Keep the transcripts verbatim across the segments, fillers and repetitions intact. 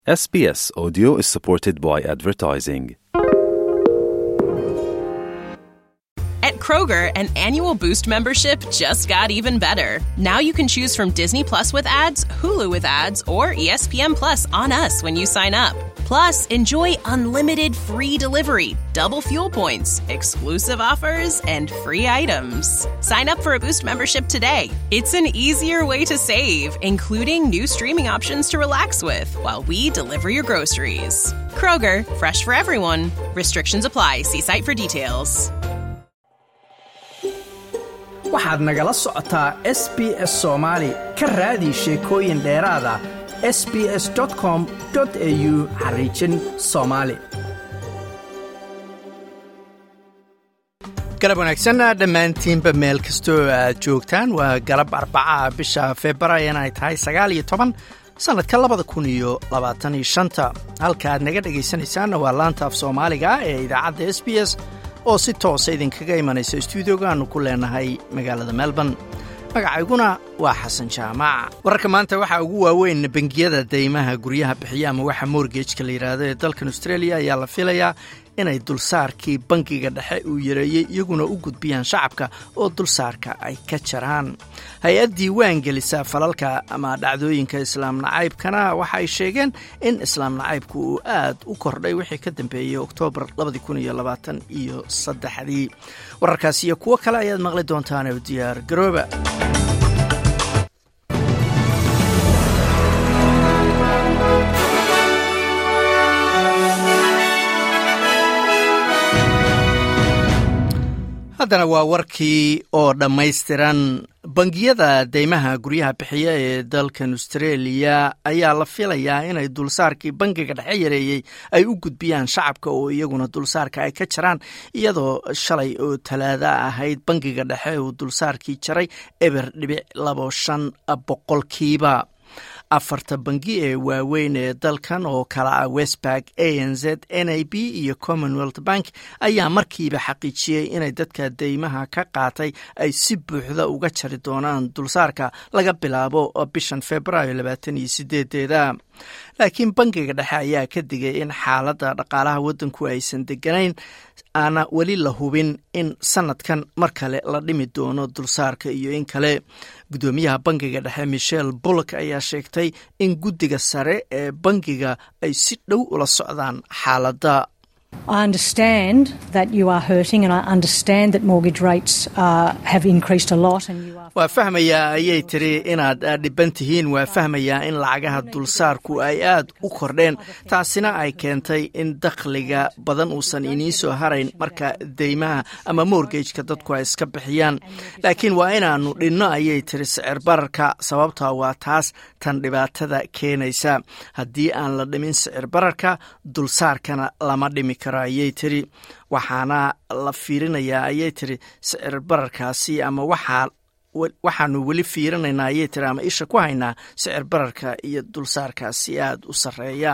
S B S Audio is supported by advertising. At Kroger, an annual Boost membership just got even better. Now you can choose from Disney Plus with ads, Hulu with ads, or E S P N Plus on us when you sign up. Plus, enjoy unlimited free delivery, double fuel points, exclusive offers, and free items. Sign up for a Boost membership today. It's an easier way to save, including new streaming options to relax with while we deliver your groceries. Kroger, fresh for everyone. Restrictions apply. See site for details. waxaad nagala socotaa S B S Soomaali ka raadi sheekooyin dheeraada s b s dot com dot a u xariijin Soomaali. galab wanaagsan dhammaantiinba meel kastoo aad joogtaan waa galab arbaca bisha Febraayo ay tahay sagaal iyo toban sanadka labada kun iyo labaatan iyo shanta halka aad naga dhagaysanaysaan waa laanta af Soomaaliga ee idaacadda S B S oo si toos ah idinkaga imanaysa studio-ga aanu ku leenahay magaalada Melbourne. magacayguna waa Xasan Jaamac. wararka maanta waxa ugu waaweyn bangiyada deymaha guryaha bixiya ama waxa mortgage-ka la yiraahdo ee dalkan Australia ayaa la filayaa inay dulsaarkii bangiga dhexe uu yareeyay iyaguna u gudbiyaan shacabka oo dulsaarka ay ka jaraan. hay-ad diiwaan gelisa falalka ama dhacdooyinka islaam nacaybkana waxa ay sheegeen in islaam nacaybku uu aad u kordhay wixii ka dambeeyay Oktoobar laba kun iyo labaatan iyo saddex. wararkaas iyo kuwo kale ayaad maqli doontaan oo diyaar garooba. haddana waa warkii oo dhammaystiran. bangiyada deymaha guryaha bixiya ee dalkan Australia ayaa la filayaa inay dulsaarkii bangiga dhexe yareeyay ay u gudbiyaan shacabka oo iyaguna dulsaarka ay ka jaraan iyadoo shalay oo talaada ahayd bangiga dhexe uu dulsaarkii jaray eber dhibic labo shan boqolkiiba. afarta bangi ee waaweyn ee dalkan oo kala ah Westpac, A N Z, N A B iyo Commonwealth Bank ayaa markiiba xaqiijiyay inay dadka deymaha ka qaatay ay si buuxda uga jari doonaan dulsaarka laga bilaabo bishan Febraayo labaatan iyo sideed-deeda. laakiin bangiga dhexe ayaa ka digay in xaaladda dhaqaalaha waddanku aysan deganayn aana weli la hubin in sanadkan mar kale la dhimi doono dulsaarka iyo in kale. gudoomiyaha bangiga dhexe Michelle Bullock ayaa sheegtay in guddiga sare ee bangiga ay si dhow ula socdaan xaaladda. I understand that you are hurting and I understand that mortgage rates uh, have increased a lot and you are waa fahmayaa ayay tiri inaad dhiban tihiin. waa fahmayaa in lacagaha dulsaarku ay aad u kordheen taasina ay keentay in dakhliga badan uusan inii soo harayn marka deymaha ama mortgage-ka dadku ay iska bixiyaan. laakiin waa inaanu dhinno ayay tiri sicir bararka sababtaa waa taas tan dhibaatada keenaysa. haddii aan la dhimin sicir bararka dulsaarkana lama dhimi karo ayay tiri. waxaana la fiirinayaa ayay tiri sicir bararkaasi ama waxaa waxaanu weli fiirinaynaa ayay tiri ama isha ku haynaa sicir bararka iyo dulsaarkaasi aad u sarreeya.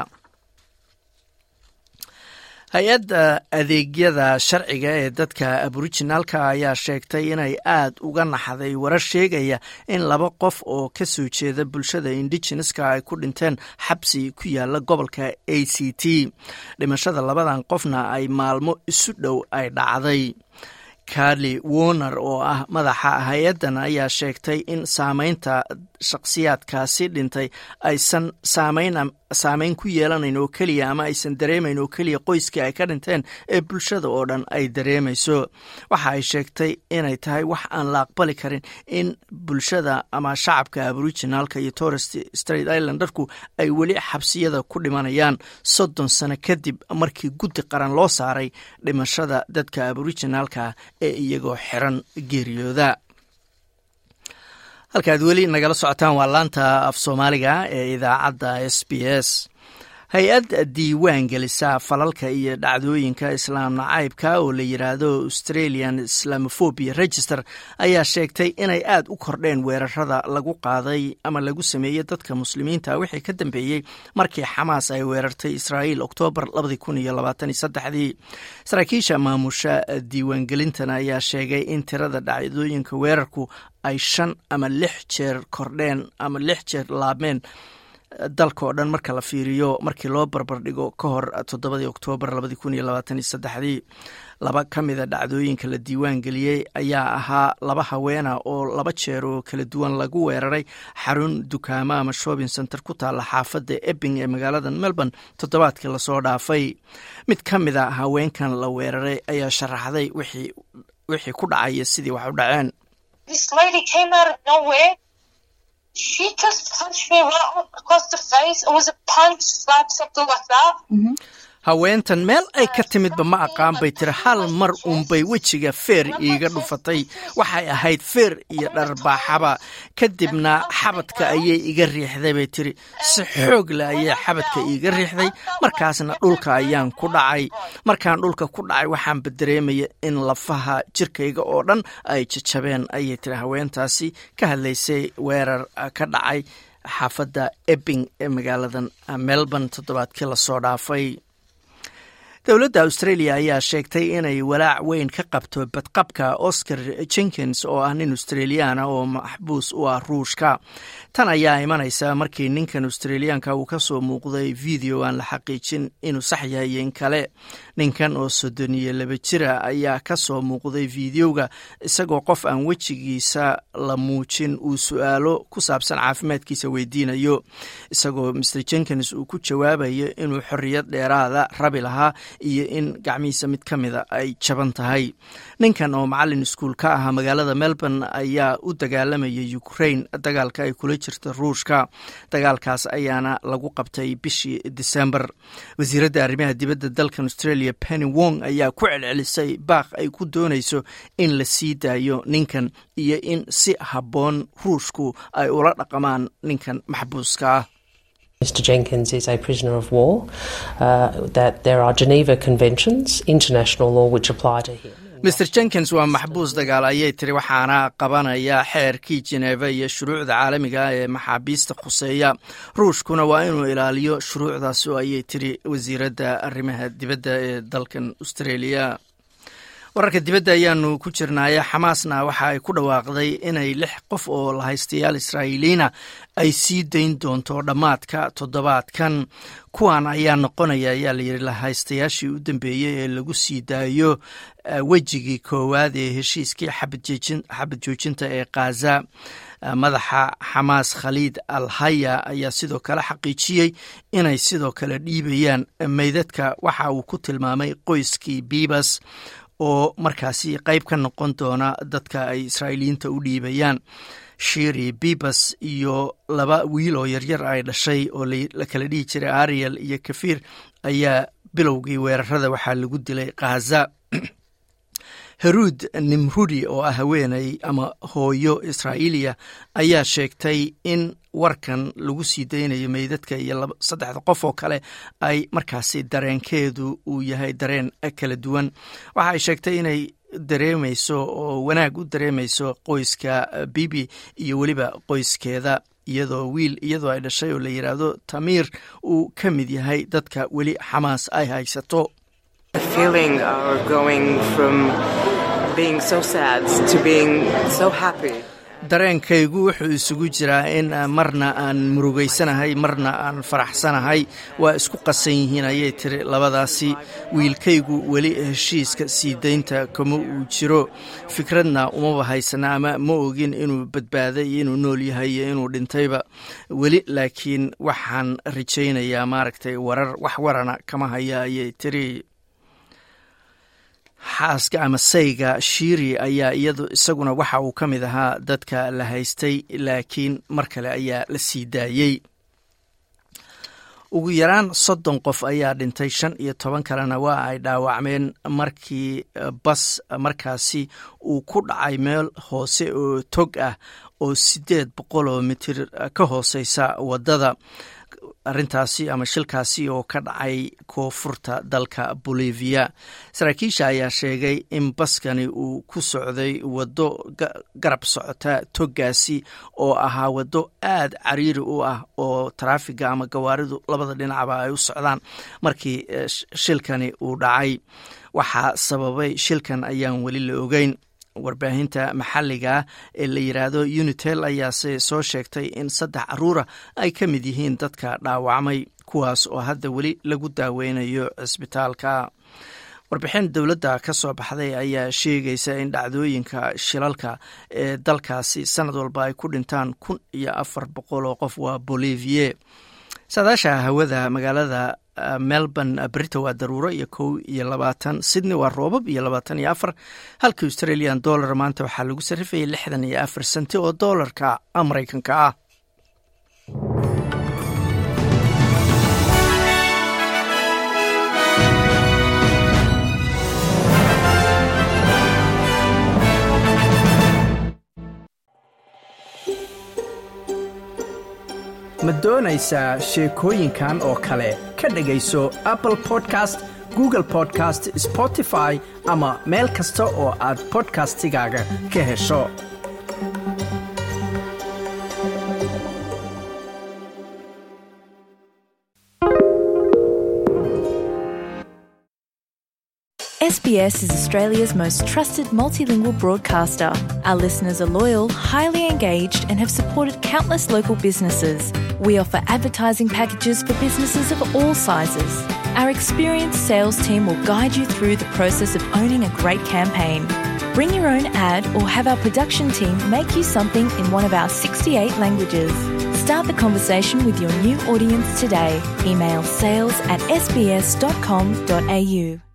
hay-adda adeegyada sharciga ee dadka aboriginalka ayaa sheegtay inay aad uga naxday warar sheegaya in laba qof oo ka soo jeeda bulshada indigenouska ay ku dhinteen xabsi ku yaala gobolka A C T. dhimashada labadan qofna ay maalmo isu dhow ay dhacday. Carly Warner oo ah madaxa hay-addan ayaa sheegtay in saamaynta shakhsiyaadkaasi dhintay aysan saamayn saamayn ku yeelanayn oo keliya ama aysan dareemayn oo keliya qoyskii ay ka dhinteen ee bulshada oo dhan ay dareemayso. waxa ay sheegtay inay tahay wax aan la aqbali karin in bulshada ama shacabka aboriginalka iyo Torres Strait Islanderku ay weli xabsiyada ku dhimanayaan soddon sano kadib markii guddi qaran loo saaray dhimashada dadka aboriginalka ee iyagoo xiran geeriyooda. halkaad weli nagala socotaan waa laanta af Soomaaliga ee idaacadda S B S. hay-ad diiwaan gelisa falalka iyo dhacdooyinka islaam nacaybka oo la yiraahdo Australian Islamophobia Register ayaa sheegtay inay aad u kordheen weerarada lagu qaaday ama lagu sameeyay dadka muslimiinta wixii ka dambeeyay markii Xamaas ay weerartay Israa'iil Oktoobar laba kun iyo labaatan iyo saddex. saraakiisha maamusha diiwaangelintan ayaa sheegay in tirada dhacdooyinka weerarku ay shan ama lix jeer kordheen ama lix jeer laabmeen dalka oo dhan marka la fiiriyo markii loo barbardhigo ka hor toddobadii oktoobar labadi kun iyo labaatan iyo saddexdii laba ka mida dhacdooyinka la diiwaan geliyey ayaa ahaa laba haweena oo laba jeer oo kala duwan lagu weeraray xarun dukaamo ama shopping center ku taalla xaafadda Epping ee magaalada Melbourne toddobaadkii lasoo dhaafay. mid ka mida haweenkan la weeraray ayaa sharaxday wixii wixii ku dhacay sidii wax u dhaceen. This lady came out of nowhere. She just punched me right across the face. It was a punch, slap, something like that. Mm-hmm. haweentan meel ay ka timidba ma aqaan bay tiri hal mar uunbay wejiga feer iiga dhufatay. waxay ahayd feer iyo dharbaaxaba, kadibna xabadka ayay iga riixday bay tiri. si xoog leh ayay xabadka iiga riixday, markaasna dhulka ayaan ku dhacay. markaan dhulka ku dhacay waxaan dareemaya in lafaha jirkayga oo dhan ay jajabeen ayay tiri haweentaasi ka hadlaysay weerar ka dhacay xaafadda Epping ee magaalada Melbourne toddobaadkii lasoo dhaafay. dowladda Australia ayaa sheegtay inay walaac weyn ka qabto badqabka Oscar Jenkins oo ah nin Australian ah oo maxbuus u ah Ruushka. tan ayaa imanaysa markii ninkan Australianka uu ka soo muuqday video aan la xaqiijin inuu sax yahay in kale. ninkan oo soddon iyo laba jira ayaa ka soo muuqday videoga isagoo qof aan wejigiisa la muujin uu su'aalo ku saabsan caafimaadkiisa weydiinayo, isagoo mister Jenkins uu ku jawaabayo inuu xorriyad dheeraada rabi lahaa iyo in gacmihiisa mid ka mida ay jaban tahay. ninkan oo macallin iskuul ka ahaa magaalada Melbourne ayaa u dagaalamayay Ukraine dagaalka ay kula jirta Ruushka. dagaalkaas ayaana lagu qabtay bishii December. wasiiradda arrimaha dibadda dalkan Australia Penny Wong ayaa ku celcelisay baaq ay ku doonayso in la sii daayo ninkan iyo in si habboon Ruushku ay ula dhaqamaan ninkan maxbuuska ah. Mister Jenkins is a prisoner of war, uh, that there are Geneva Conventions, international law, which apply to him. mister Jenkins waa maxbuus dagaal ayay tiri, waxaana qabanaya xeerkii Geneva iyo shuruucda caalamiga ee maxaabiista khuseeya. Ruushkuna waa inuu ilaaliyo shuruucdaas ayay tiri wasiiradda arrimaha dibadda ee dalkan Australia. wararka dibadda ayaanu ku jirnaaye Xamaasna waxa ay ku dhawaaqday inay lix qof oo la haystayaal Israa'iiliina ay sii dayn doonto dhammaadka toddobaadkan. kuwan ayaa noqonaya ayaa la yidhi la haystayaashii u dambeeyey ee lagu sii daayo wejigii koowaad ee heshiiskii xabad joojinta ee Gaza. madaxa Xamaas Khalid al-Haya ayaa sidoo kale xaqiijiyey inay sidoo kale dhiibayaan meydadka waxa uu ku tilmaamay qoyskii Bibas oo markaasi qayb ka noqon doona dadka ay Israa'iiliyiinta u dhiibayaan. Shiri Bibas iyo laba wiil oo yaryar ay dhashay oo la kala dhihi jiray Ariel iyo Kafir ayaa bilowgii weerarada waxaa lagu dilay Gaza. Herud Nimrudi oo ah haweenay ama hooyo Israa'iiliya ayaa sheegtay in warkan lagu sii daynayo meydadka iyo saddexda qof oo kale ay markaasi dareenkeedu uu yahay dareen kala duwan. waxa ay sheegtay inay dareemayso oo wanaag u dareemayso qoyska Bibi iyo weliba qoyskeeda, iyadoo wiil iyadoo ay dhashay oo la yiraahdo Tamir uu ka mid yahay dadka weli Xamaas ay haysato. The feeling of going from being so sad to being so happy. dareenkaygu wuxuu isugu jiraa in marna aan murugaysanahay marna aan faraxsanahay, waa isku qasan yihiin ayay tiri labadaasi. wiilkaygu weli heshiiska sii daynta kama uu jiro, fikradna umaba haysana ama ma ogin inuu badbaaday iyo inuu nool yahay iyo inuu dhintayba weli, laakiin waxaan rajaynayaa maaragtay warar wax warana kama haya ayay tiri. xaaska ama sayga Shiri ayaa iyadu isaguna waxa uu ka mid ahaa dadka la haystay, laakiin mar kale ayaa la sii daayey. ugu yaraan soddon qof ayaa dhintay, shan iyo toban kalena waa ay dhaawacmeen markii bas markaasi uu ku dhacay meel hoose oo tog ah oo sideed boqol oo mitir ka hooseysa waddada. arrintaasi ama shilkaasi oo ka dhacay koonfurta dalka Bolivia. saraakiisha ayaa sheegay in baskani uu ku socday waddo garab socota togaasi oo ahaa waddo aad cariiri u ah oo taraafiga ama gawaaridu labada dhinacba ay u socdaan markii shilkani uu dhacay. waxaa sababay shilkan ayaan weli la ogeyn. warbaahinta maxalliga ee la yidhaahdo Unitel ayaase soo sheegtay in saddex caruura ay ka mid yihiin dadka dhaawacmay kuwaas oo hadda weli lagu daaweynayo cisbitaalka. warbixin dowladda ka soo baxday ayaa sheegaysa in dhacdooyinka shilalka ee dalkaasi sanad walba ay ku dhintaan kun iyo afar boqol oo qof. waa Bolivia. saadaasha hawada magaalada Melbourne Brito waa daruuro iyo kow iyo labaatan, Sydney waa roobab iyo labaatan iyo afar, halka Australian dollar maanta waxaa lagu sarrifayay lixdan iyo afar senti oo doolarka Mareykanka ah. ma doonaysaa sheekooyinkan oo kale ka dhegayso Apple Podcast, Google Podcast, Spotify ama meel kasta oo aad podcastigaaga ka hesho. S B S is Australia's most trusted multilingual broadcaster. Our listeners are loyal, highly engaged and have supported countless local businesses. We offer advertising packages for businesses of all sizes. Our experienced sales team will guide you through the process of owning a great campaign. Bring your own ad or have our production team make you something in one of our sixty-eight languages. Start the conversation with your new audience today. Email sales at s b s dot com dot a u.